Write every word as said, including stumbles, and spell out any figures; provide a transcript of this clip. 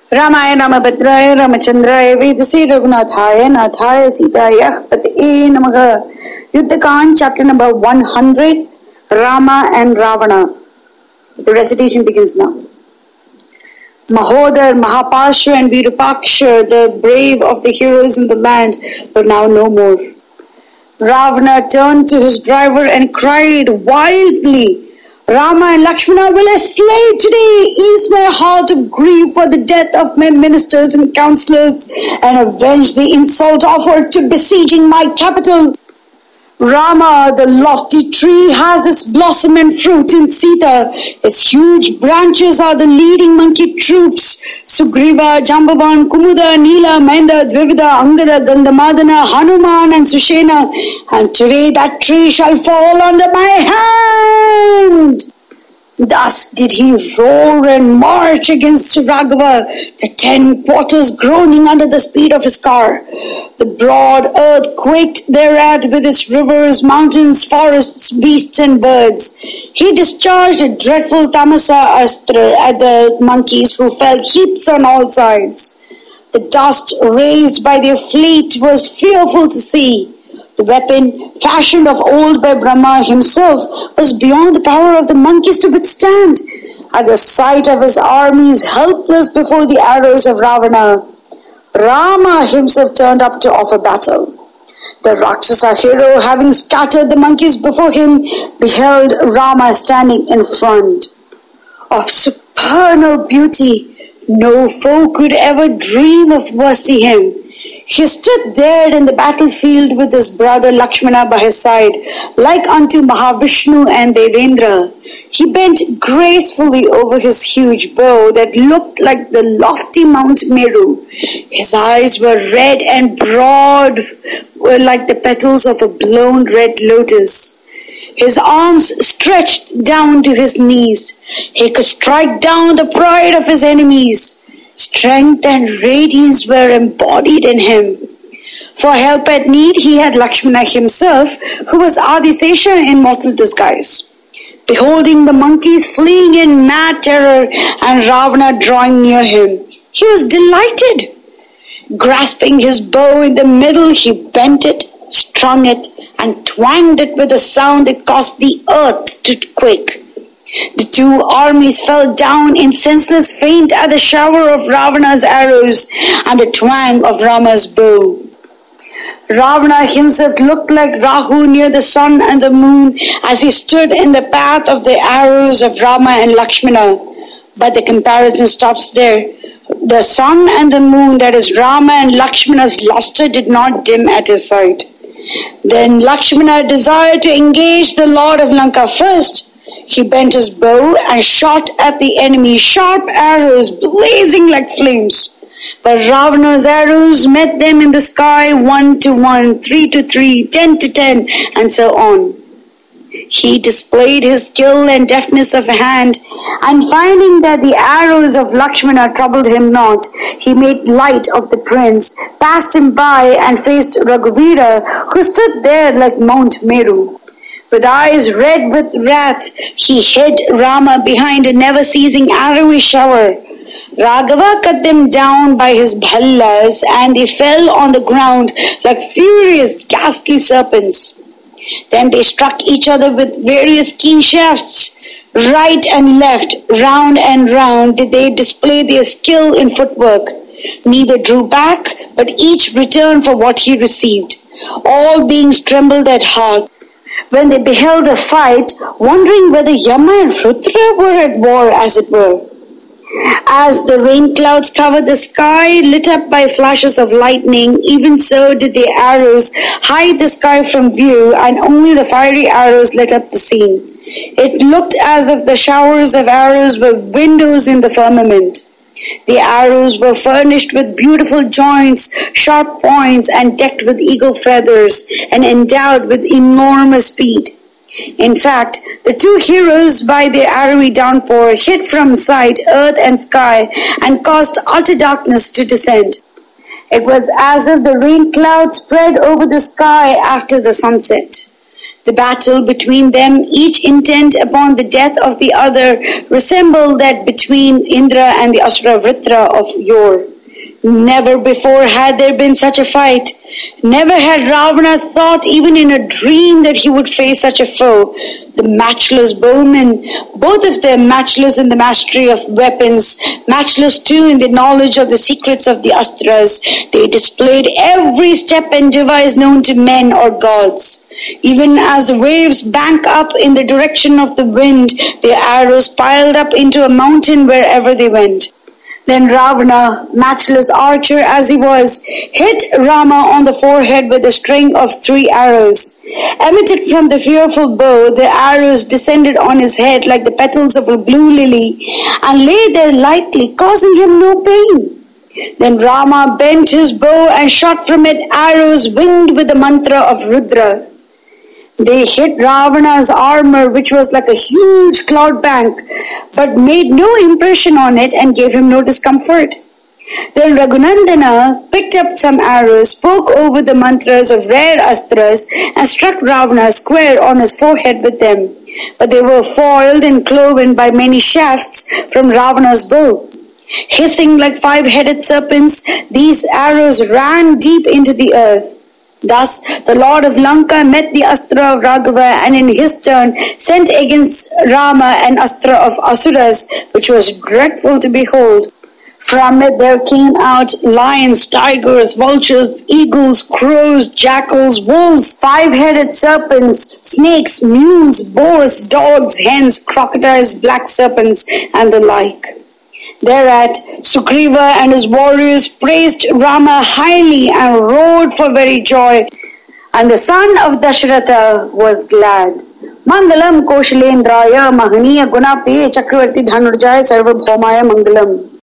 रामाय रामभद्राय रामचंद्राय वेदसे रघुनाथाय नाथाय सीताय पतये नमः. Yuddha-Kand, chapter number one hundred, Rama and Ravana. The recitation begins now. Mahodar, Mahaparsha and Virupaksha, the brave of the heroes in the land, were now no more. Ravana turned to his driver and cried wildly, Rama and Lakshmana, will I slay today? Ease my heart of grief for the death of my ministers and counselors and avenge the insult offered to besieging my capital. Rama, the lofty tree, has its blossom and fruit in Sita. Its huge branches are the leading monkey troops. Sugriva, Jambavan, Kumuda, Nila, Mahinda, Dvivida, Angada, Gandhamadana, Hanuman and Sushena. And today that tree shall fall under my hand. Thus did he roar and march against Raghava, the ten quarters groaning under the speed of his car. The broad earth quaked thereat with its rivers, mountains, forests, beasts and birds. He discharged a dreadful tamasa astra at the monkeys, who fell heaps on all sides. The dust raised by their fleet was fearful to see. The weapon, fashioned of old by Brahma himself, was beyond the power of the monkeys to withstand. At the sight of his armies helpless before the arrows of Ravana, Rama himself turned up to offer battle. The Rakshasa hero, having scattered the monkeys before him, beheld Rama standing in front. Of supernal beauty, no foe could ever dream of worsting him. He stood there in the battlefield with his brother Lakshmana by his side, like unto Mahavishnu and Devendra. He bent gracefully over his huge bow that looked like the lofty Mount Meru. His eyes were red and broad, were like the petals of a blown red lotus. His arms stretched down to his knees. He could strike down the pride of his enemies. Strength and radiance were embodied in him. For help at need, he had Lakshmana himself, who was Adisesha in mortal disguise. Beholding the monkeys fleeing in mad terror and Ravana drawing near him, he was delighted. Grasping his bow in the middle, he bent it, strung it, and twanged it with a sound that caused the earth to quake. The two armies fell down in senseless faint at the shower of Ravana's arrows and the twang of Rama's bow. Ravana himself looked like Rahu near the sun and the moon as he stood in the path of the arrows of Rama and Lakshmana. But the comparison stops there. The sun and the moon, that is Rama and Lakshmana's luster, did not dim at his sight. Then Lakshmana desired to engage the Lord of Lanka first. He bent his bow and shot at the enemy, sharp arrows blazing like flames. But Ravana's arrows met them in the sky, one to one, three to three, ten to ten, and so on. He displayed his skill and deftness of hand, and finding that the arrows of Lakshmana troubled him not, he made light of the prince, passed him by, and faced Raghuvira, who stood there like Mount Meru. With eyes red with wrath, he hid Rama behind a never-ceasing arrowy shower. Raghava cut them down by his bhallas, and they fell on the ground like furious, ghastly serpents. Then they struck each other with various keen shafts. Right and left, round and round, did they display their skill in footwork. Neither drew back, but each returned for what he received. All beings trembled at heart when they beheld the fight, wondering whether Yama and Rudra were at war, as it were. As the rain clouds covered the sky, lit up by flashes of lightning, even so did the arrows hide the sky from view, and only the fiery arrows lit up the scene. It looked as if the showers of arrows were windows in the firmament. The arrows were furnished with beautiful joints, sharp points, and decked with eagle feathers, and endowed with enormous speed. In fact, the two heroes, by their arrowy downpour, hid from sight earth and sky, and caused utter darkness to descend. It was as if the rain cloud spread over the sky after the sunset. The battle between them, each intent upon the death of the other, resembled that between Indra and the Asura Vritra of yore. Never before had there been such a fight. Never had Ravana thought even in a dream that he would face such a foe. The matchless bowmen, both of them matchless in the mastery of weapons, matchless too in the knowledge of the secrets of the Astras. They displayed every step and device known to men or gods. Even as the waves bank up in the direction of the wind, their arrows piled up into a mountain wherever they went. Then Ravana, matchless archer as he was, hit Rama on the forehead with a string of three arrows. Emitted from the fearful bow, the arrows descended on his head like the petals of a blue lily and lay there lightly, causing him no pain. Then Rama bent his bow and shot from it arrows winged with the mantra of Rudra. They hit Ravana's armor, which was like a huge cloud bank, but made no impression on it and gave him no discomfort. Then Raghunandana picked up some arrows, spoke over the mantras of rare astras, and struck Ravana square on his forehead with them. But they were foiled and cloven by many shafts from Ravana's bow. Hissing like five-headed serpents, these arrows ran deep into the earth. Thus, the Lord of Lanka met the Astra of Raghava and in his turn sent against Rama an Astra of Asuras, which was dreadful to behold. From it there came out lions, tigers, vultures, eagles, crows, jackals, wolves, five-headed serpents, snakes, mules, boars, dogs, hens, crocodiles, black serpents, and the like. Thereat, Sugriva and his warriors praised Rama highly and roared for very joy. And the son of Dasharatha was glad. Mangalam Koshalendraya Mahaniya Gunapte Chakravarti Dhanurjaya Sarvabhaumaya Mangalam.